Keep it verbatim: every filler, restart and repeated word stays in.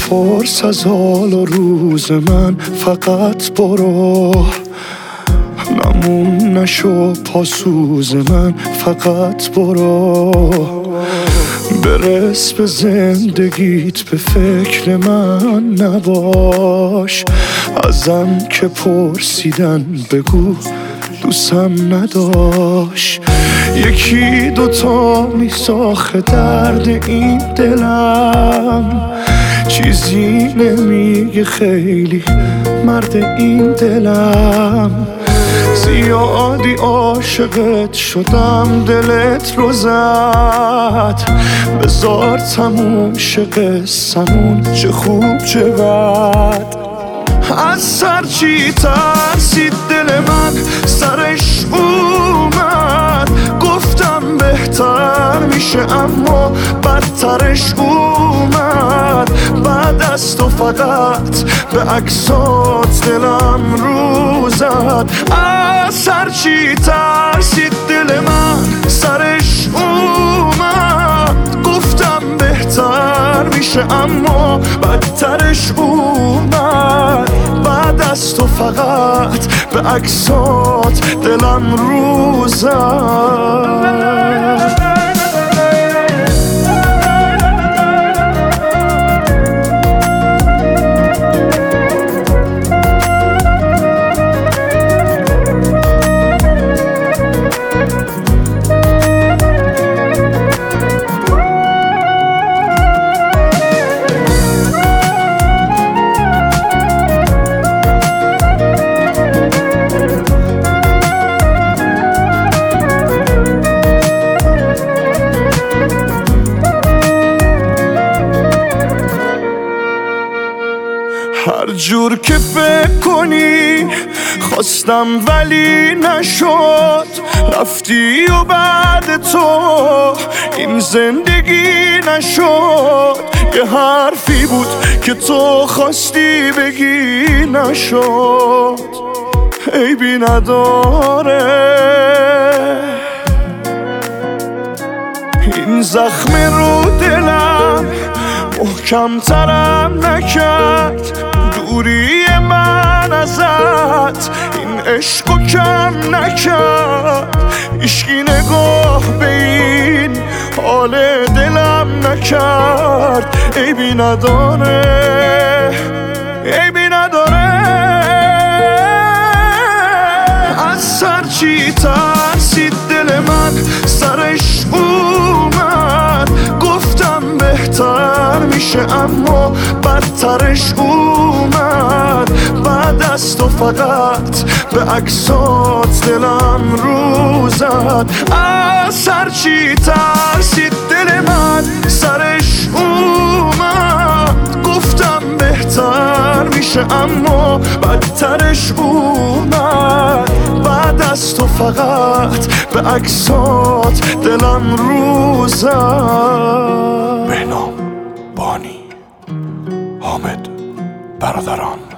نپرس از حال و روز من، فقط برو. نمون نشو پاسوز من، فقط برو. برس به زندگیت، به فکر من نباش. ازم که پرسیدن بگو دوستم نداشت. یکی دوتا میساخه درد این دلم، چیزی نمیگه خیلی مرد این دلم. زیادی عاشقت شدم دلت رو زد، بذار تموم شه قصمون، چه خوب چه بد. از سر چی ترسید دل من، سرش اومد. گفتم بهتر میشه اما بدترش اومد. بعد از تو فقط به عکسات دلم رو زد. از سر چی ترسید دل من، سرش اومد. گفتم بهتر میشه اما بدترش اومد. بعد از تو فقط به عکسات دلم رو زد. هر جور که فکر کنی خواستم ولی نشد. رفتی و بعد تو این زندگی نشد. یه حرفی بود که تو خواستی بگی نشد. عیبی نداره این زخم رو دلم محکم ترم نکرد. دوری من ازت این عشقو کم نکرد. هیچکی نگاه به این حال دلم نکرد. عیبی نداره، عیبی نداره. از سر چی ترسید دل من، سرش اومد. گفتم بهتر میشه اما بدترش اومد. بعد از تو فقط به عکسات دلم رو زد. از سر چی ترسید دل من، سرش اومد. گفتم بهتر میشه اما بدترش اومد. بعد از تو فقط به عکسات دلم رو زد. بهنام، بانی، حامد، برادران.